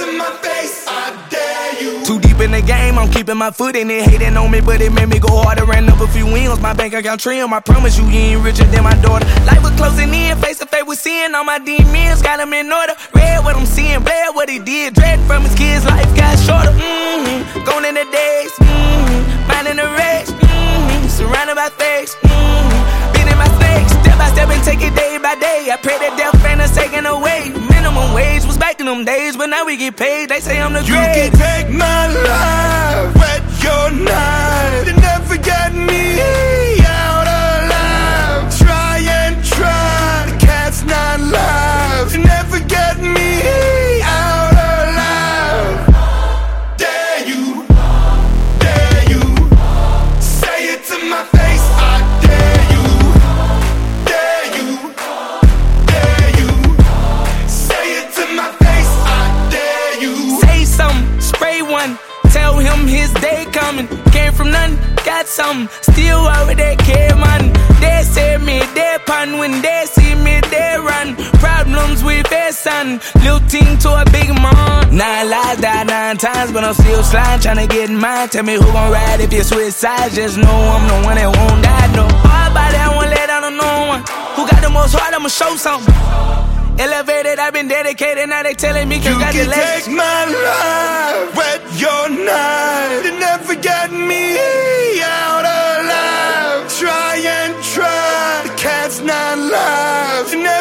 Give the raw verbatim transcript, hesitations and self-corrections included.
my face, I dare you. Too deep in the game, I'm keeping my foot in it. Hating on me, but it made me go harder. Ran up a few wins, my bank account trim. I promise you, you ain't richer than my daughter. Life was closing in, face to face with sin. All my demons got them in order. Read what I'm seeing, bled what he did. Dread from his kids, life got shorter. Mm-hmm. Gone in the days, mm-hmm. Minding the race, mm-hmm. Surrounded by fakes, mm-hmm. Been in my snakes, step by step and take it day by day. I pray that death ain't us taken away. Minimum wage was back in them days, but now we get paid. They say I'm the You great. can take my life, wet your knife. You never get me out alive. Try and try, the cat's not live. You never get me out alive. Dare you, dare you, say it to my face, I dare you. Dare you, dare you, say it to my face, I dare you. Say something, spray one. Tell him his day coming. Came from nothing, got something. Still over there, care man. They say me, they pun. When they see me, they run. Problems with their son. Little team to a big man. Nine lives, died nine times, but I'm still sliding, trying to get in mine. Tell me who gon' ride if you switch sides. Just know I'm the one that won't die. No hard body, I won't let down on no one. Who got the most heart, I'ma show something. Elevated, I've been dedicated, now they telling me congratulations. You can take my life, wet your knife. You never get me out alive. Try and try, the cat's not live. You never